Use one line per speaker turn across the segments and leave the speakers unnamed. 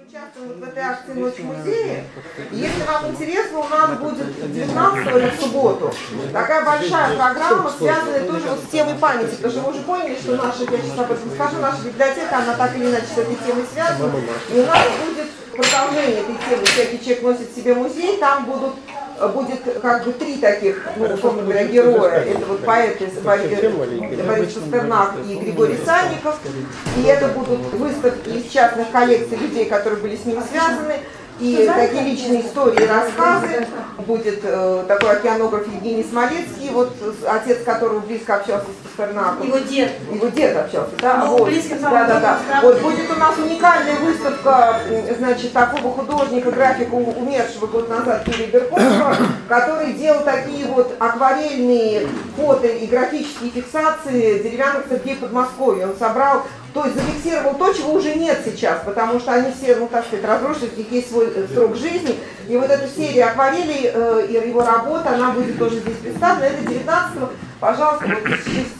участвуем в этой акции «Ночь музея». Если вам интересно, у нас будет 19-го, это в субботу, такая большая программа, связанная тоже вот с темой памяти. Потому что вы уже поняли, что наша, я сейчас об этом скажу, наша библиотека, она так или иначе с этой темой связана. И у нас будет продолжение этой темы «Всякий человек носит в себе музей». Там будет как бы три таких, условно говоря, героя. Это вот поэты Борис Пастернак и Григорий Санников. И это будут выставки из частных коллекций людей, которые были с ними связаны. И такие личные истории и рассказы. Будет такой океанограф Евгений Смолецкий, вот отец которого близко общался с Пастернаком.
Его дед.
Его дед общался, да?
Ну,
вот.
близко
Да. Вот будет у нас уникальная выставка, значит, такого художника, графика, умершего год назад Юрия Беркова, который делал такие вот акварельные фото и графические фиксации деревянных церквей Подмосковья. Он собрал, то есть зафиксировал то, чего уже нет сейчас, потому что они все, ну так сказать, разрушились, у них есть свой срок жизни. И вот эту серию акварелей и его работа, она будет тоже здесь представлена. Это 19-го, пожалуйста, вот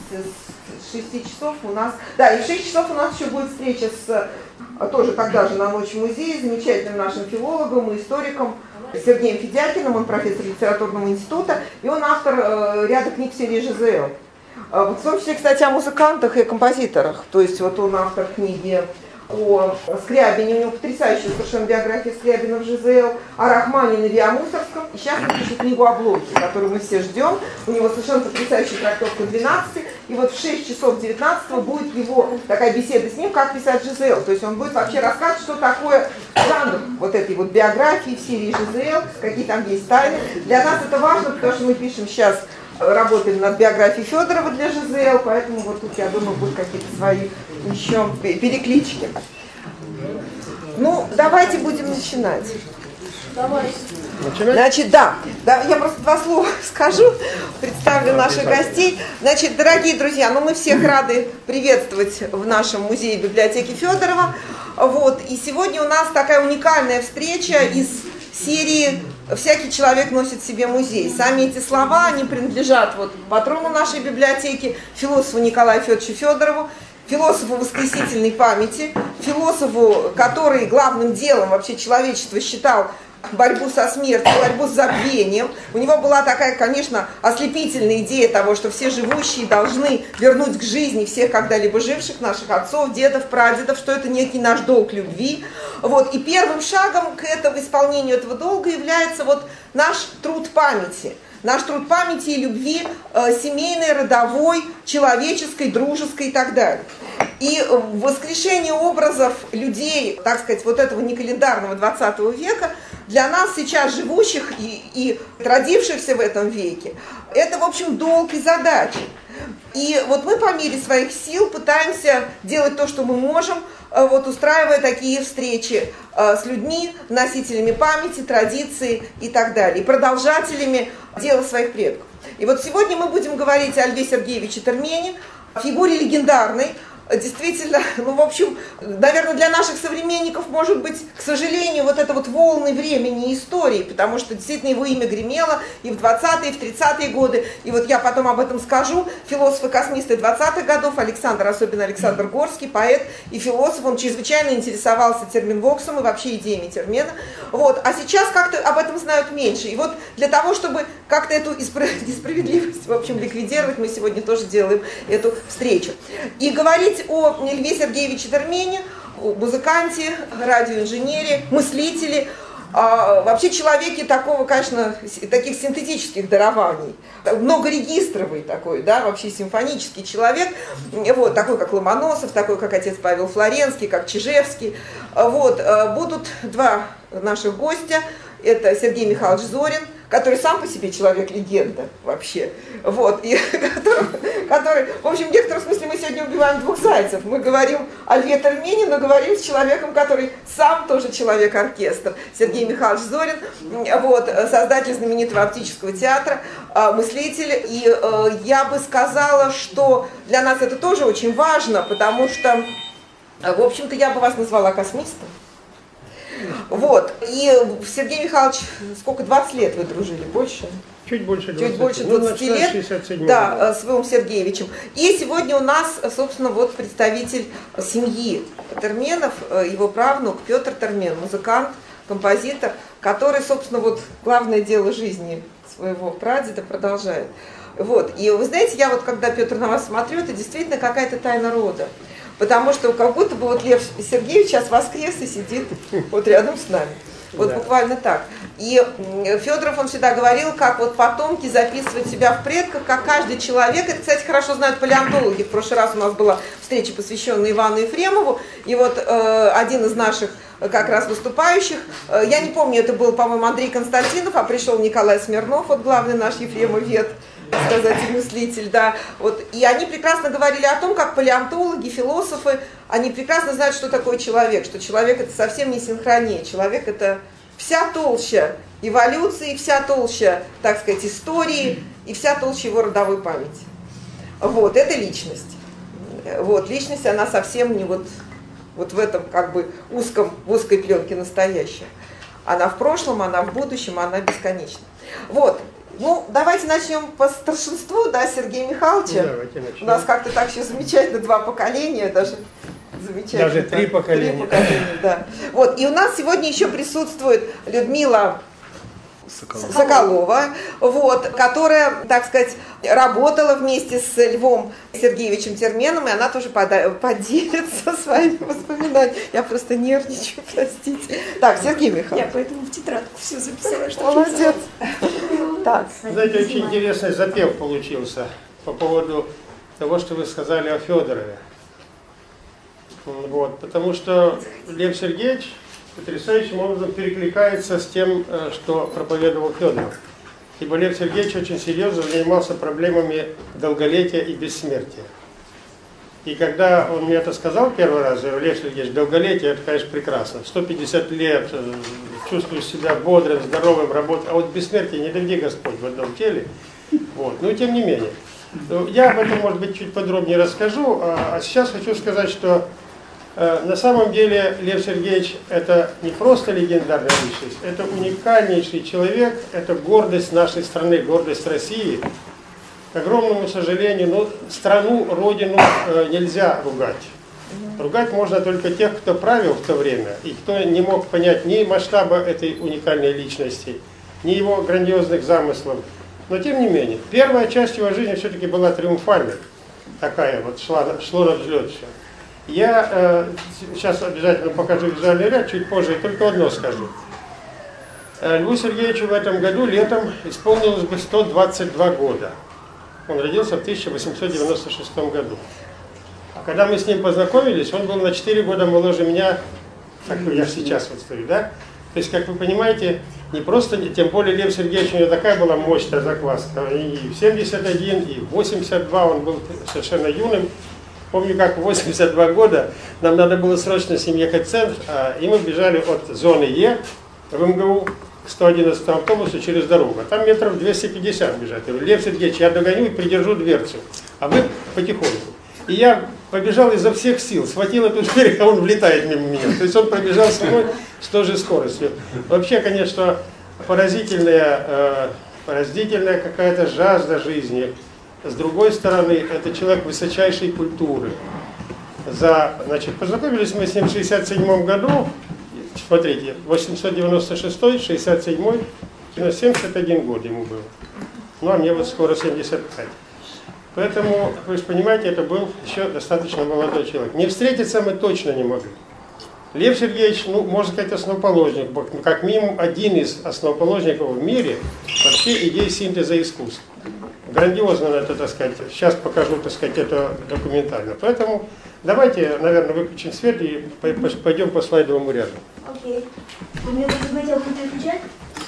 с 6 часов у нас, да, и в 6 часов у нас еще будет встреча с, тоже тогда же на Ночь музея, замечательным нашим филологом и историком Сергеем Федякиным, он профессор литературного института, и он автор ряда книг серии ЖЗЛ. В том числе, кстати, о музыкантах и композиторах. То есть вот он автор книги о Скрябине, у него потрясающая совершенно биография Скрябина в ЖЗЛ, о Рахманинове и о Мусоргском. И сейчас он пишет книгу о Блоке, которую мы все ждем. У него совершенно потрясающая трактовка 12. И вот в 6 часов 19 будет его такая беседа с ним, как писать ЖЗЛ. То есть он будет вообще рассказывать, что такое жанр вот этой вот биографии в серии ЖЗЛ, какие там есть тайны. Для нас это важно, потому что мы пишем сейчас, работаем над биографией Федорова для ЖЗЛ, поэтому вот тут, я думаю, будут какие-то свои еще переклички. Ну, давайте будем начинать.
Давайте.
Значит, да, я просто два слова скажу, представлю наших гостей. Значит, дорогие друзья, ну мы всех рады приветствовать в нашем музее библиотеки Федорова. Вот, и сегодня у нас такая уникальная встреча из серии «Всякий человек носит в себе музей». Сами эти слова, они принадлежат вот патрону нашей библиотеки, философу Николаю Федоровичу Федорову, философу воскресительной памяти, философу, который главным делом вообще человечества считал борьбу со смертью, борьбу с забвением. У него была такая, конечно, ослепительная идея того, что все живущие должны вернуть к жизни всех когда-либо живших, наших отцов, дедов, прадедов, что это некий наш долг любви. Вот. И первым шагом к исполнению этого долга является вот наш труд памяти. Наш труд памяти и любви семейной, родовой, человеческой, дружеской и так далее. И воскрешение образов людей, так сказать, вот этого некалендарного 20 века, для нас сейчас живущих и родившихся в этом веке, это, в общем, долг и задача. И вот мы по мере своих сил пытаемся делать то, что мы можем, вот устраивая такие встречи с людьми, носителями памяти, традиции и так далее, и продолжателями дела своих предков. И вот сегодня мы будем говорить о Льве Сергеевиче Термене, фигуре легендарной. Действительно, ну, в общем, наверное, для наших современников, может быть, к сожалению, вот это вот волны времени и истории, потому что действительно его имя гремело и в 20-е, и в 30-е годы, и вот я потом об этом скажу. Философ-космист 20-х годов, особенно Александр Горский, поэт и философ, он чрезвычайно интересовался терминвоксом и вообще идеями термена. Вот. А сейчас как-то об этом знают меньше. И вот для того, чтобы как-то эту несправедливость, в общем, ликвидировать, мы сегодня тоже делаем эту встречу. И говорить о Льве Сергеевиче Термене, о музыканте, радиоинженере, мыслителе, вообще человеке такого, конечно, таких синтетических дарований, многорегистровый такой, да, вообще симфонический человек, вот, такой, как Ломоносов, такой, как отец Павел Флоренский, как Чижевский. Вот, будут два наших гостя, это Сергей Михайлович Зорин, который сам по себе человек-легенда вообще, вот, и который, в общем, в некотором смысле мы сегодня убиваем двух зайцев. Мы говорим о Льве Термене, но говорим с человеком, который сам тоже человек-оркестр. Сергей Михайлович Зорин, вот, создатель знаменитого оптического театра, мыслитель. И я бы сказала, что для нас это тоже очень важно, потому что, в общем-то, я бы вас назвала космистом. Вот. И Сергей Михайлович, сколько, 20 лет вы дружили? Больше?
Чуть больше 20,
Чуть больше 20 лет.
67
да, с Львом Сергеевичем. И сегодня у нас, собственно, вот представитель семьи Терменов, его правнук Петр Термен, музыкант, композитор, который, собственно, вот главное дело жизни своего прадеда продолжает. Вот. И вы знаете, я вот когда, Петр, на вас смотрю, это действительно какая-то тайна рода. Потому что как будто бы вот Лев Сергеевич сейчас воскрес и сидит вот рядом с нами. Вот да. Буквально так. И Федоров, он всегда говорил, как вот потомки записывают себя в предках, как каждый человек. Это, кстати, хорошо знают палеонтологи. В прошлый раз у нас была встреча, посвященная Ивану Ефремову. И вот один из наших как раз выступающих, я не помню, это был, по-моему, Андрей Константинов, а пришел Николай Смирнов, вот главный наш ефремовед, сказать, и мыслитель, да. Вот. И они прекрасно говорили о том, как палеонтологи, философы, они прекрасно знают, что такое человек, что человек это совсем не синхрония, человек это вся толща эволюции, вся толща, так сказать, истории и вся толща его родовой памяти. Вот, это личность. Вот, личность, она совсем не вот в этом как бы узкой пленке настоящая. Она в прошлом, она в будущем, она бесконечна. Вот. Ну, давайте начнем по старшинству, да, Сергея Михайловича.
Давайте начнем.
У нас как-то так все замечательно, 2 поколения, даже замечательно.
Даже 3 поколения.
3 поколения, да. Вот, и у нас сегодня еще присутствует Людмила Соколова, вот, которая, так сказать, работала вместе с Львом Сергеевичем Терменом, и она тоже поделится своими воспоминаниями. Я просто нервничаю, простите. Так, Сергей Михайлович.
Я поэтому в тетрадку все записала, что
молодец. Так.
Знаете, очень интересный запев получился по поводу того, что вы сказали о Федорове. Вот, потому что Лев Сергеевич потрясающим образом перекликается с тем, что проповедовал Федоров. Ибо Лев Сергеевич очень серьезно занимался проблемами долголетия и бессмертия. И когда он мне это сказал первый раз, я говорю: Лев Сергеевич, долголетие, это, конечно, прекрасно. 150 лет, чувствуешь себя бодрым, здоровым, работаешь. А вот бессмертие не доведи Господь в одном теле. Вот. Но тем не менее. Я об этом, может быть, чуть подробнее расскажу. А сейчас хочу сказать, что на самом деле Лев Сергеевич это не просто легендарная личность, это уникальнейший человек, это гордость нашей страны, гордость России. К огромному сожалению, но страну, родину нельзя ругать. Ругать можно только тех, кто правил в то время, и кто не мог понять ни масштаба этой уникальной личности, ни его грандиозных замыслов. Но тем не менее, первая часть его жизни все-таки была триумфальной. Такая вот, шло на взлет все. Я сейчас обязательно покажу визуальный ряд, чуть позже, и только одно скажу. Льву Сергеевичу в этом году летом исполнилось бы 122 года. Он родился в 1896 году. Когда мы с ним познакомились, он был на 4 года моложе меня, как я сейчас вот стою, да? То есть, как вы понимаете, не просто, тем более Лев Сергеевич, у него такая была мощная закваска. И в 71, и в 82 он был совершенно юным. Помню, как в 82 года нам надо было срочно с ним ехать в центр, и мы бежали от зоны Е в МГУ к 111 автобусу через дорогу. Там метров 250 бежать. Я говорю: Лев Сергеевич, я догоню и придержу дверцу, а вы потихоньку. И я побежал изо всех сил, схватил эту дверь, а он влетает мимо меня. То есть он пробежал со мной с той же скоростью. Вообще, конечно, поразительная какая-то жажда жизни. С другой стороны, это человек высочайшей культуры. Познакомились мы с ним в 1967 году, смотрите, 896, 67, 71 год ему было. Ну, а мне вот скоро 75. Поэтому, вы же понимаете, это был еще достаточно молодой человек. Не встретиться мы точно не могли. Лев Сергеевич, ну, можно сказать, основоположник, как минимум один из основоположников в мире вообще идеи синтеза искусств. Грандиозно это, так сказать, сейчас покажу, так сказать, это документально. Поэтому давайте, наверное, выключим свет и пойдем по слайдовому ряду.
Окей. Вы мне предлагаете включать?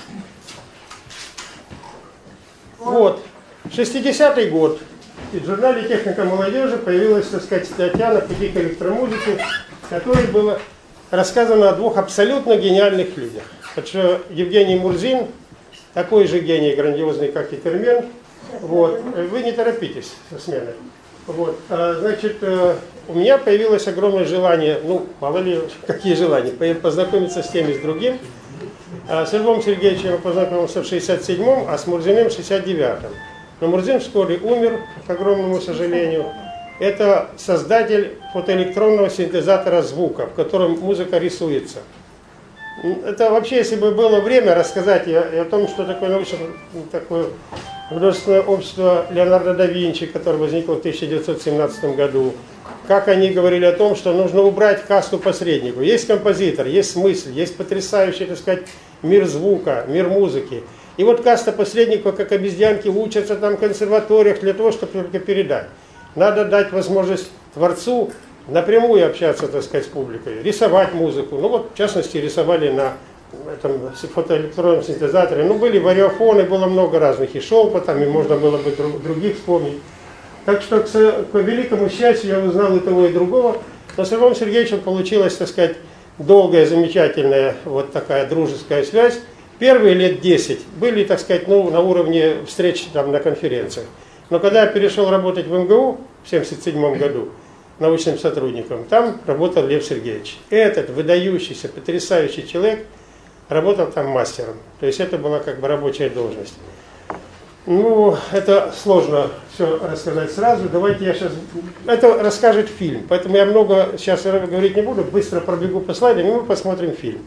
Вот. 60-й год. И в журнале «Техника молодежи» появилась, так сказать, статья «На пути к электромузыке», в которой было рассказано о 2 абсолютно гениальных людях. Потому что Евгений Мурзин, такой же гений, грандиозный, как и Термен. Вот. Вы не торопитесь со сменой. Вот, значит, у меня появилось огромное желание, ну, мало ли, какие желания, познакомиться с тем и с другим. С Львом Сергеевичем я познакомился в 67-м, а с Мурзиным в 69-м. Но Мурзин вскоре умер, к огромному сожалению. Это создатель фотоэлектронного синтезатора звука, в котором музыка рисуется. Это вообще, если бы было время рассказать и о том, что такое такое художественное общество Леонардо да Винчи, которое возникло в 1917 году, как они говорили о том, что нужно убрать касту посредников. Есть композитор, есть смысл, есть потрясающий, так сказать, мир звука, мир музыки. И вот каста посредников, как обезьянки, учатся там в консерваториях для того, чтобы только передать. Надо дать возможность творцу напрямую общаться, так сказать, с публикой, рисовать музыку. Ну вот, в частности, рисовали на этом фотоэлектронном синтезаторе. Ну, были вариофоны, было много разных, и шелпотом, и можно было бы других вспомнить. Так что, к великому счастью, я узнал и того, и другого. Но с Львом Сергеевичем получилась, так сказать, долгая, замечательная вот такая дружеская связь. Первые лет 10 были, так сказать, ну, на уровне встреч там, на конференциях. Но когда я перешел работать в МГУ в 1977 году научным сотрудником, там работал Лев Сергеевич. Этот выдающийся, потрясающий человек работал там мастером. То есть это была как бы рабочая должность. Ну, это сложно все рассказать сразу. Давайте я сейчас... Это расскажет фильм. Поэтому я много сейчас говорить не буду. Быстро пробегу по слайдам, и мы посмотрим фильм.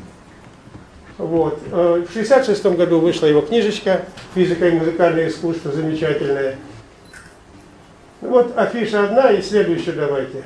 Вот. В 1966 году вышла его книжечка «Физика и музыкальное искусство», замечательная. Вот афиша одна, и следующую давайте.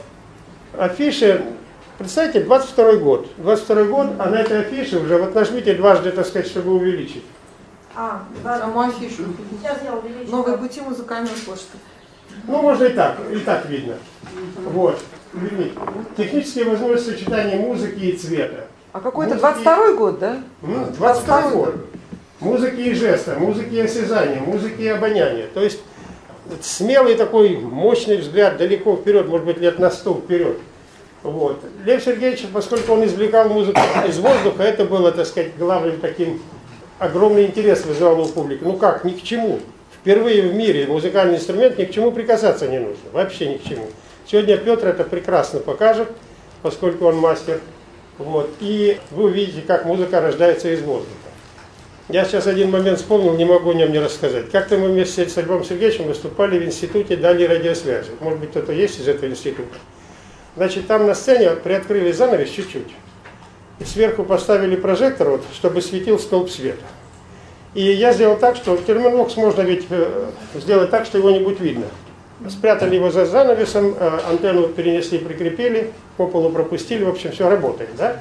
Афиша, представьте, 22 год. 22 год, а на этой афише уже, вот нажмите дважды, так сказать, чтобы увеличить.
Саму афишу.
Сейчас я увеличу.
Новые пути музыкальной почты.
Ну, можно и так видно. Вот. Технические возможности сочетания музыки и цвета.
А какой-то 22-й год, да?
22 год. Музыки и жеста, музыки и осязания, музыки и обоняния. То есть смелый такой мощный взгляд далеко вперед, может быть, лет на 100 вперед. Вот. Лев Сергеевич, поскольку он извлекал музыку из воздуха, это было, так сказать, главным таким, огромный интерес вызывал у публики. Ну как, ни к чему. Впервые в мире музыкальный инструмент ни к чему прикасаться не нужно. Вообще ни к чему. Сегодня Петр это прекрасно покажет, поскольку он мастер. Вот. И вы увидите, как музыка рождается из воздуха. Я сейчас один момент вспомнил, не могу о нем не рассказать. Как-то мы вместе с Львом Сергеевичем выступали в институте дальней радиосвязи. Может быть, кто-то есть из этого института. Значит, там на сцене приоткрыли занавес чуть-чуть. И сверху поставили прожектор, вот, чтобы светил столб света. И я сделал так, что терминвокс можно ведь сделать так, что его не будет видно. Спрятали его за занавесом, антенну перенесли, прикрепили, по полу пропустили, в общем, все работает, да?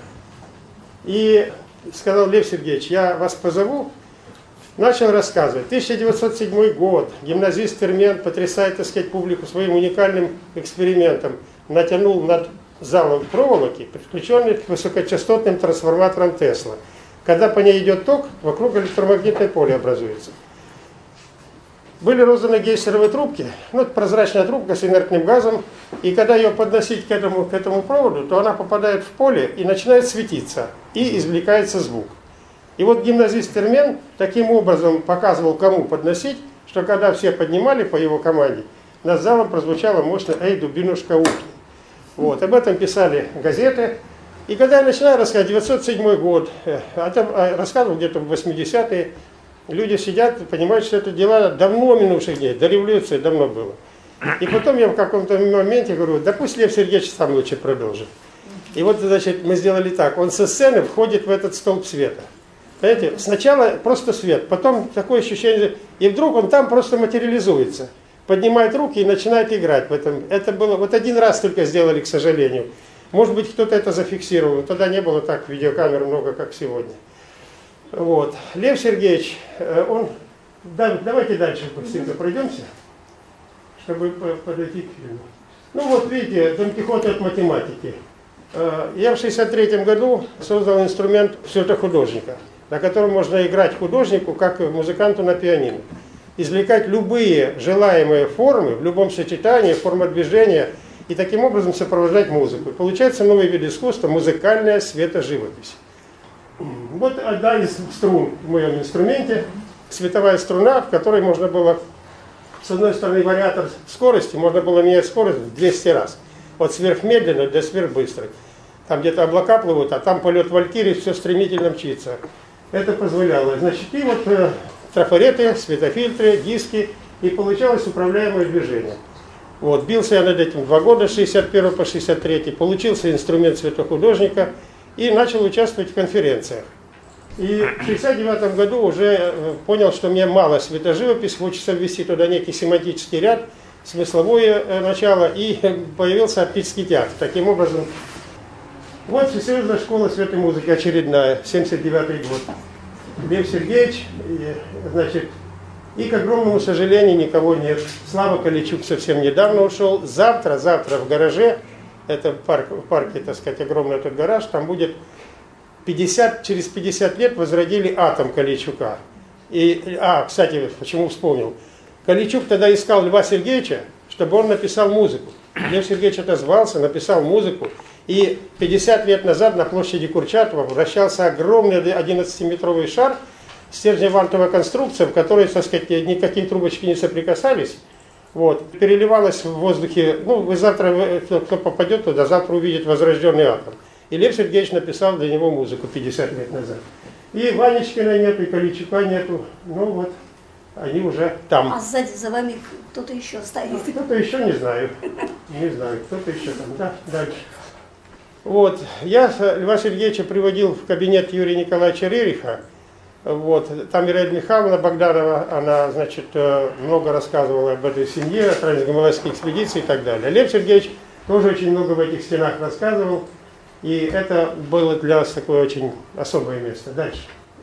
И сказал Лев Сергеевич, я вас позову, начал рассказывать. 1907 год, гимназист Фермент потрясает, так сказать, публику своим уникальным экспериментом. Натянул над залом проволоки, подключенный к высокочастотным трансформаторам Тесла. Когда по ней идет ток, вокруг электромагнитное поле образуется. Были розданы гейсеровые трубки, ну, это прозрачная трубка с инертным газом, и когда ее подносить к этому проводу, то она попадает в поле и начинает светиться, и извлекается звук. И вот гимназист Термен таким образом показывал, кому подносить, что когда все поднимали по его команде, над залом прозвучало мощно «Эй, дубинушка, ухни». Вот, об этом писали газеты. И когда я начинаю рассказывать, 1907 год, рассказывал где-то в 80-е, люди сидят и понимают, что это дела давно минувших дней, до революции давно было. И потом я в каком-то моменте говорю, да пусть Лев Сергеевич сам лучше продолжит. И вот, значит, мы сделали так, он со сцены входит в этот столб света. Понимаете, сначала просто свет, потом такое ощущение, и вдруг он там просто материализуется. Поднимает руки и начинает играть в этом. Это было, вот один раз только сделали, к сожалению. Может быть, кто-то это зафиксировал, но тогда не было так видеокамер много, как сегодня. Вот. Лев Сергеевич, он... Давайте дальше быстренько пройдемся, чтобы подойти к фильму. Ну вот, видите, Дон Кихот от математики. Я в 1963 году создал инструмент «Все-это-художника», на котором можно играть художнику, как музыканту на пианино. Извлекать любые желаемые формы, в любом сочетании, форма движения, и таким образом сопровождать музыку. И получается новый вид искусства – музыкальная светоживопись. Вот одна из струн в моем инструменте, световая струна, в которой можно было с одной стороны, вариатор скорости, можно было менять скорость в 200 раз. От сверхмедленной до сверхбыстрой. Там где-то облака плывут, а там полет Валькирии, все стремительно мчится. Это позволяло. Значит, и вот трафареты, светофильтры, диски, и получалось управляемое движение. Вот, бился я над этим 2 года, с 61 по 63, получился инструмент цветохудожника и начал участвовать в конференциях. И в 69 году уже понял, что мне мало светоживопись, хочется ввести туда некий семантический ряд, смысловое начало, и появился оптический театр. Таким образом, вот Всесоюзная школа света и музыки очередная, 79 год. Лев Сергеевич, значит, и, к огромному сожалению, никого нет. Слава Каличук совсем недавно ушел. Завтра в гараже, это в парке, так сказать, огромный этот гараж, там будет через 50 лет возродили атом Каличука. Кстати, почему вспомнил. Каличук тогда искал Льва Сергеевича, чтобы он написал музыку. Лев Сергеевич отозвался, написал музыку. И 50 лет назад на площади Курчатова вращался огромный 11-метровый шар, стержневантовая конструкция, в которой, так сказать, никакие трубочки не соприкасались. Вот. Переливалось в воздухе, вы завтра, кто попадет туда, завтра увидит возрожденный атом. И Лев Сергеевич написал для него музыку 50 лет назад. И Ванечкина нету, и Каличука нету. Вот, они уже там.
А сзади за вами кто-то еще стоит?
Кто-то еще, не знаю. Не знаю, кто-то еще там. Да, дальше. Вот, я Льва Сергеевича приводил в кабинет Юрия Николаевича Рериха. Вот, там Ираида Михайловна Богданова, она, значит, много рассказывала об этой семье, о трансгималайской экспедиции и так далее. Лев Сергеевич тоже очень много в этих стенах рассказывал, и это было для нас такое очень особое место. Дальше.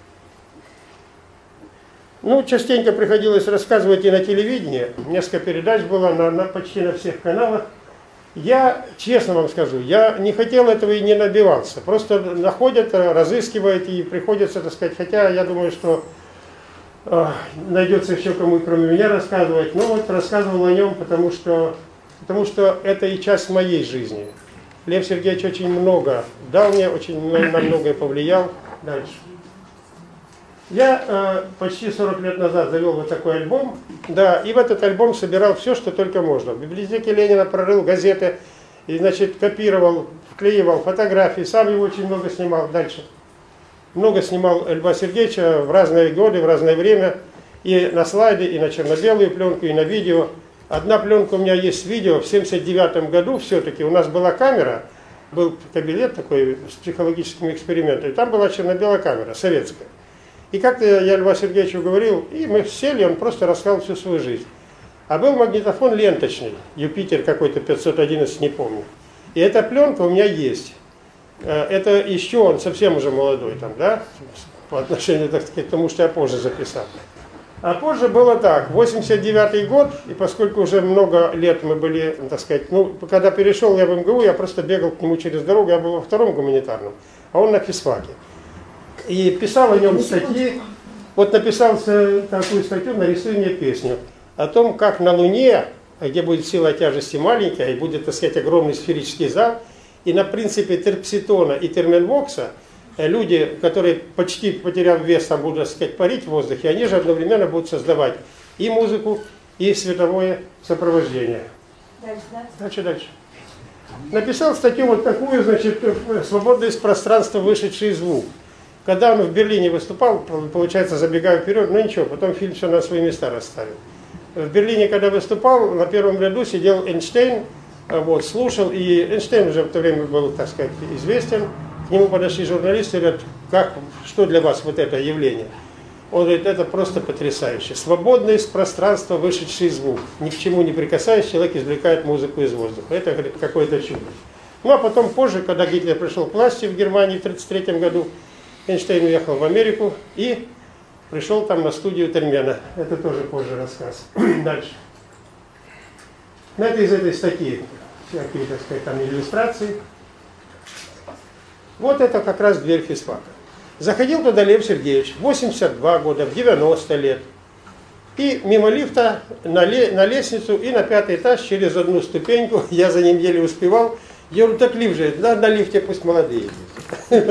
Частенько приходилось рассказывать и на телевидении, несколько передач было почти на всех каналах. Я, честно вам скажу, я не хотел этого и не набивался. Просто находят, разыскивают и приходится, так сказать, хотя я думаю, что найдется еще кому, кроме меня, рассказывать. Рассказывал о нем, потому что это и часть моей жизни. Лев Сергеевич очень много дал мне, очень на многое повлиял. Дальше. Я почти 40 лет назад завел вот такой альбом, да, и в этот альбом собирал все, что только можно. В библиотеке Ленина прорыл газеты, и, значит, копировал, вклеивал фотографии, сам его очень много снимал. Дальше. Много снимал Льва Сергеевича в разные годы, в разное время, и на слайде, и на черно-белую пленку, и на видео. Одна пленка у меня есть видео, в 79 году все-таки у нас была камера, был кабинет такой с психологическими экспериментами, там была черно-белая камера, советская. И как-то я Льва Сергеевичу говорил, и мы сели, он просто рассказал всю свою жизнь. А был магнитофон ленточный, Юпитер какой-то 511, не помню. И эта пленка у меня есть. Это еще он совсем уже молодой, там, да, по отношению, так сказать, к тому, что я позже записал. А позже было так, 89 год, и поскольку уже много лет мы были, так сказать, когда перешел я в МГУ, я просто бегал к нему через дорогу, я был во втором гуманитарном, а он на физфаке. И писал о нем статьи, вот написал такую статью «Нарисуй мне песню» о том, как на Луне, где будет сила тяжести маленькая, и будет, так сказать, огромный сферический зал, и на принципе терпситона и терменвокса люди, которые почти потеряв вес, там будут, так сказать, парить в воздухе, они же одновременно будут создавать и музыку, и световое сопровождение. Дальше. Написал статью вот такую, значит, «Свободно из пространства вышедший звук». Когда он в Берлине выступал, получается, забегаю вперед, но ничего, потом фильм все на свои места расставил. В Берлине, когда выступал, на первом ряду сидел Эйнштейн, вот, слушал, и Эйнштейн уже в то время был, так сказать, известен. К нему подошли журналисты и говорят, что для вас вот это явление? Он говорит, это просто потрясающе. Свободно из пространства вышедший звук. Ни к чему не прикасаясь, человек извлекает музыку из воздуха. Это, говорит, какое-то чудо. А потом позже, когда Гитлер пришел к власти в Германии в 1933 году, Эйнштейн уехал в Америку и пришел там на студию Термена. Это тоже позже рассказ. Дальше. Это из этой статьи всякие, так сказать, там иллюстрации. Вот это как раз дверь физфака. Заходил туда Лев Сергеевич, 82 года, в 90 лет. И мимо лифта на лестницу и на 5-й этаж через одну ступеньку, я за ним еле успевал. Я говорю, так лифт же, на лифте пусть молодые.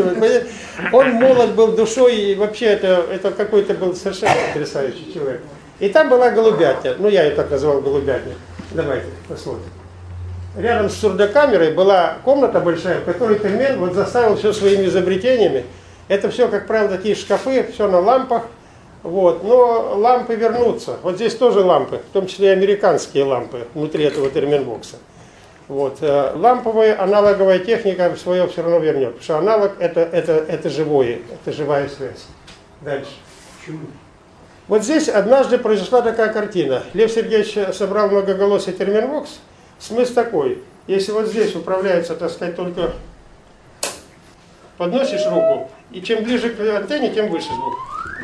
Он молод был душой, и вообще это какой-то был совершенно потрясающий человек. И там была голубятня, ну я ее так называл голубятня. Давайте посмотрим. Рядом с сурдокамерой была комната большая, в которой Термен вот заставил все своими изобретениями. Это все, как правило, такие шкафы, все на лампах. Вот. Но лампы вернутся. Вот здесь тоже лампы, в том числе и американские лампы внутри этого терминбокса. Вот. Ламповая аналоговая техника свое все равно вернет. Потому что аналог это живое, это живая связь. Дальше.
Почему?
Вот здесь однажды произошла такая картина. Лев Сергеевич собрал многоголосый терминбокс. Смысл такой. Если вот здесь управляется, так сказать, только подносишь руку, и чем ближе к антенне, тем выше звук.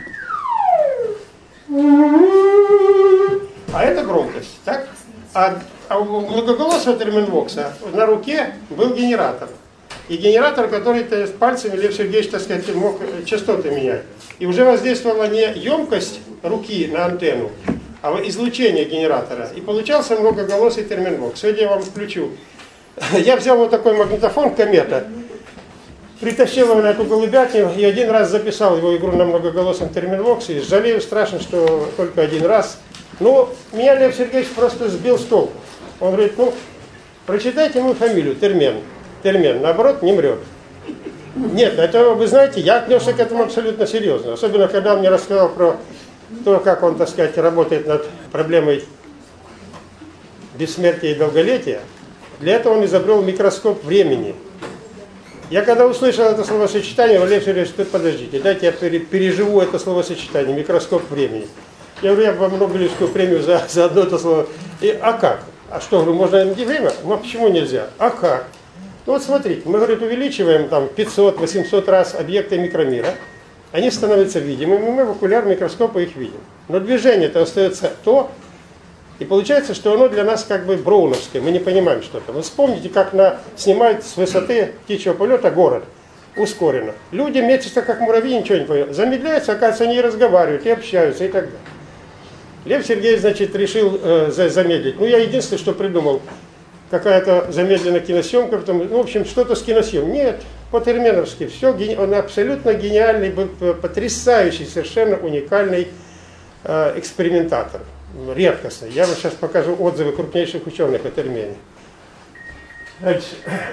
А это громкость, так? А у многоголосого терминбокса на руке был генератор. И генератор, который пальцами Лев Сергеевич, так сказать, мог частоты менять. И уже воздействовала не емкость руки на антенну, а излучение генератора. И получался многоголосый терминбокс. Сегодня я вам включу. Я взял вот такой магнитофон «Комета», притащил его на эту голубятню и один раз записал его игру на многоголосом терминбоксе. Жалею страшно, что только один раз. Но меня Лев Сергеевич просто сбил с толку. Он говорит, ну, прочитайте мою фамилию, Термен. Термен, наоборот, не мрет. Нет, это, вы знаете, я отнесся к этому абсолютно серьезно. Особенно, когда он мне рассказал про то, как он, так сказать, работает над проблемой бессмертия и долголетия. Для этого он изобрел микроскоп времени. Я когда услышал это словосочетание, Лев Сергеевич, подождите, дайте я переживу это словосочетание, микроскоп времени. Я говорю, я бы вам Нобелевскую премию за одно это слово. А как? А что, говорю, можно найти время? Ну, а почему нельзя? А как? Ну вот смотрите, мы, говорит, увеличиваем там 500-800 раз объекты микромира, они становятся видимыми, мы в окуляр микроскопа их видим. Но движение-то остается то, и получается, что оно для нас как бы броуновское, мы не понимаем что-то. Вы вспомните, как снимают с высоты птичьего полета город, ускоренно. Люди мечутся как муравьи, ничего не понимают. Замедляются, оказывается, они и разговаривают, и общаются, и так далее. Лев Сергеевич, значит, решил замедлить. Ну, я единственное, что придумал, какая-то замедленная киносъемка, потом, ну, в общем, что-то с киносъемкой. Нет, по-терменовски все, он абсолютно гениальный, потрясающий, совершенно уникальный экспериментатор. Редкостный. Я вам сейчас покажу отзывы крупнейших ученых о термене. Дальше.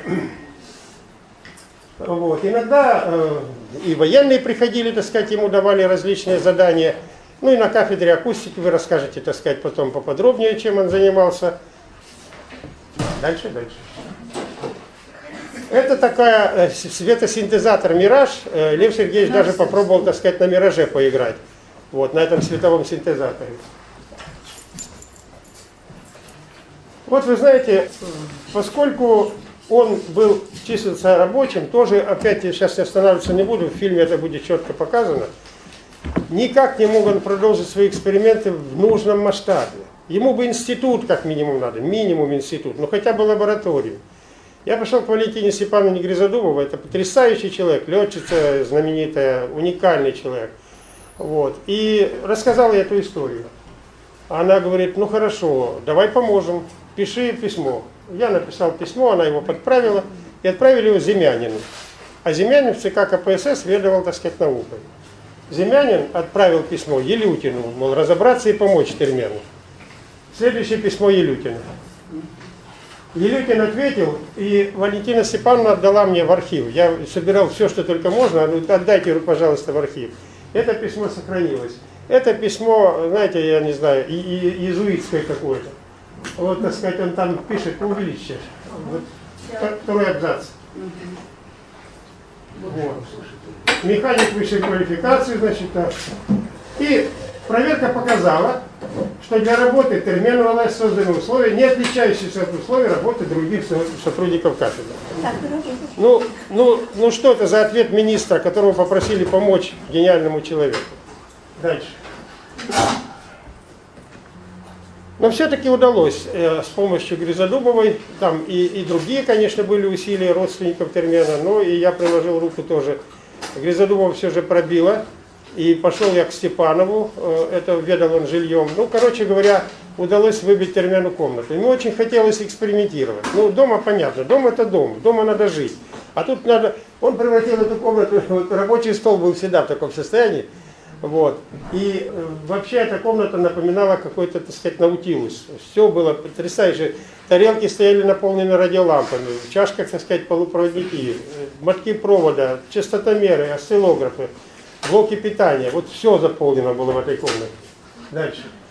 Вот. Иногда и военные приходили, так сказать, ему давали различные задания. Ну и на кафедре акустики вы расскажете, так сказать, потом поподробнее, чем он занимался. Дальше. Это такая светосинтезатор «Мираж». Лев Сергеевич даже попробовал, так сказать, на «Мираже» поиграть. Вот, на этом световом синтезаторе. Вот вы знаете, поскольку он числился рабочим, тоже, опять я сейчас останавливаться не буду, в фильме это будет четко показано, никак не мог он продолжить свои эксперименты в нужном масштабе. Ему бы институт как минимум надо, минимум институт, но хотя бы лабораторию. Я пошел к Валентине Степановне Гризодубовой, это потрясающий человек, летчица знаменитая, уникальный человек. Вот. И рассказал ей эту историю. Она говорит, ну хорошо, давай поможем, пиши письмо. Я написал письмо, она его подправила, и отправили его Земянину. А Земянин в ЦК КПСС ведовал, так сказать, наукой. Земянин отправил письмо Елютину, мол, разобраться и помочь Термену. Следующее письмо Елютину. Елютин ответил, и Валентина Степановна отдала мне в архив. Я собирал все, что только можно, отдайте, пожалуйста, в архив. Это письмо сохранилось. Это письмо, знаете, я не знаю, иезуитское какое-то. Вот, так сказать, он там пишет, увеличьте. Вот, второй абзац. Вот. Механик высшей квалификации, значит, так. И проверка показала, что для работы Термену созданы условия, не отличающиеся от условий работы других сотрудников кафедры. Ну что это за ответ министра, которого попросили помочь гениальному человеку? Дальше. Но все-таки удалось с помощью Гризодубовой, там и другие, конечно, были усилия родственников Термена, но и я приложил руку тоже. Гризодубова все же пробила, и пошел я к Степанову, это ведал он жильем. Ну, короче говоря, удалось выбить Термену комнату. Ему очень хотелось экспериментировать. Ну, дома понятно, дом это дом, дома надо жить. А тут надо, он превратил эту комнату, вот, рабочий стол был всегда в таком состоянии. Вот. И вообще эта комната напоминала какой-то, так сказать, наутилус. Все было потрясающе. Тарелки стояли наполнены радиолампами, в чашках, так сказать, полупроводники, мотки провода, частотомеры, осциллографы, блоки питания. Вот все заполнено было в этой комнате. Дальше.